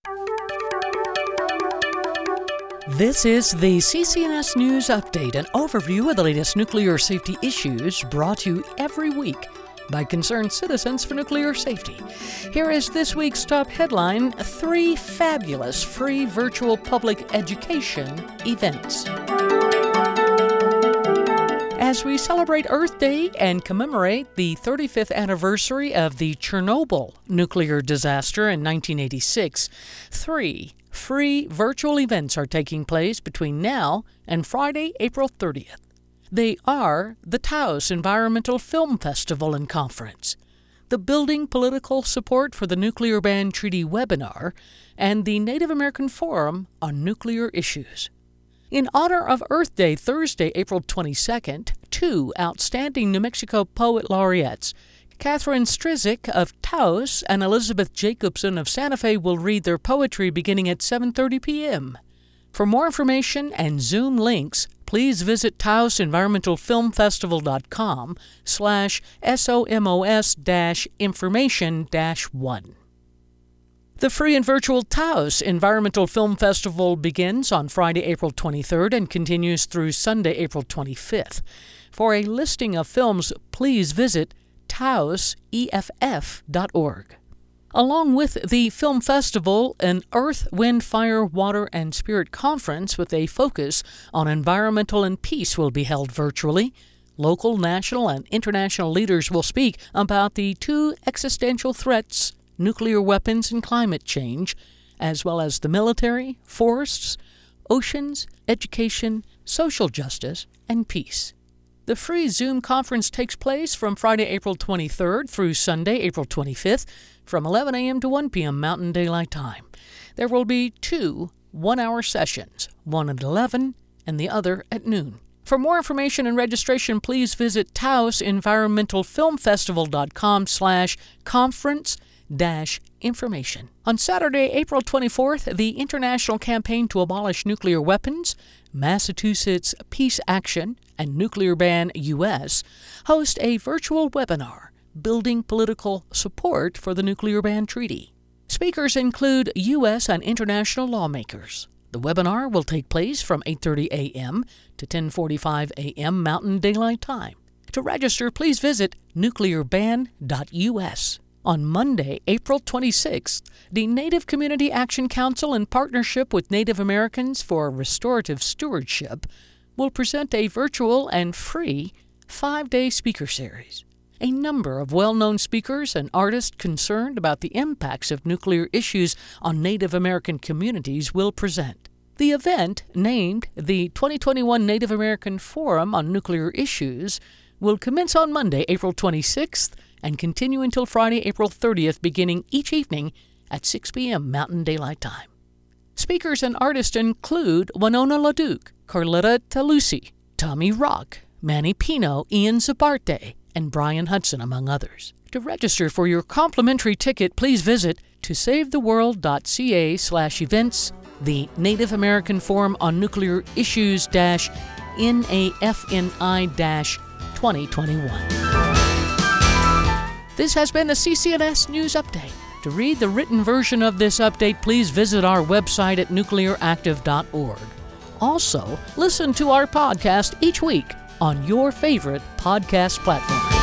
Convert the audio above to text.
This is the CCNS News Update, an overview of the latest nuclear safety issues brought to you every week by concerned citizens for nuclear safety. Here is this week's top headline: 3 fabulous free virtual public education events. As we celebrate Earth Day and commemorate the 35th anniversary of the Chernobyl nuclear disaster in 1986, 3 free virtual events are taking place between now and Friday, April 30th. They are the Taos Environmental Film Festival and Conference, the Building Political Support for the Nuclear Ban Treaty webinar, and the Native American Forum on Nuclear Issues. In honor of Earth Day, Thursday, April 22nd, 2 outstanding New Mexico poet laureates, Catherine Strizik of Taos and Elizabeth Jacobson of Santa Fe, will read their poetry beginning at 7:30 p.m. For more information and Zoom links, please visit taosenvironmentalfilmfestival.com/SOMOS-information-1. The free and virtual Taos Environmental Film Festival begins on Friday, April 23rd and continues through Sunday, April 25th. For a listing of films, please visit taoseff.org. Along with the film festival, an Earth, Wind, Fire, Water, and Spirit conference with a focus on environmental and peace will be held virtually. Local, national, and international leaders will speak about the 2 existential threats: nuclear weapons and climate change, as well as the military, forests, oceans, education, social justice, and peace. The free Zoom conference takes place from Friday, April 23rd through Sunday, April 25th, from 11 a.m. to 1 p.m. Mountain Daylight Time. There will be 2 one-hour sessions, one at 11 and the other at noon. For more information and registration, please visit taosenvironmentalfilmfestival.com/conference-information. On Saturday, April 24th, the International Campaign to Abolish Nuclear Weapons, Massachusetts Peace Action, and Nuclear Ban US host a virtual webinar, Building Political Support for the Nuclear Ban Treaty. Speakers include U.S. and international lawmakers. The webinar will take place from 8:30 a.m. to 10:45 a.m. Mountain Daylight Time. To register, please visit nuclearban.us. On Monday, April 26th, the Native Community Action Council, in partnership with Native Americans for Restorative Stewardship, will present a virtual and free 5-day speaker series. A number of well-known speakers and artists concerned about the impacts of nuclear issues on Native American communities will present. The event, named the 2021 Native American Forum on Nuclear Issues, will commence on Monday, April 26th, and continue until Friday, April 30th, beginning each evening at 6 p.m. Mountain Daylight Time. Speakers and artists include Winona LaDuke, Carletta Talusi, Tommy Rock, Manny Pino, Ian Zabarte, and Brian Hudson, among others. To register for your complimentary ticket, please visit tosavetheworld.ca/events, the Native American Forum on Nuclear Issues-NAFNI-2021. This has been a CCNS News Update. To read the written version of this update, please visit our website at nuclearactive.org. Also, listen to our podcast each week on your favorite podcast platform.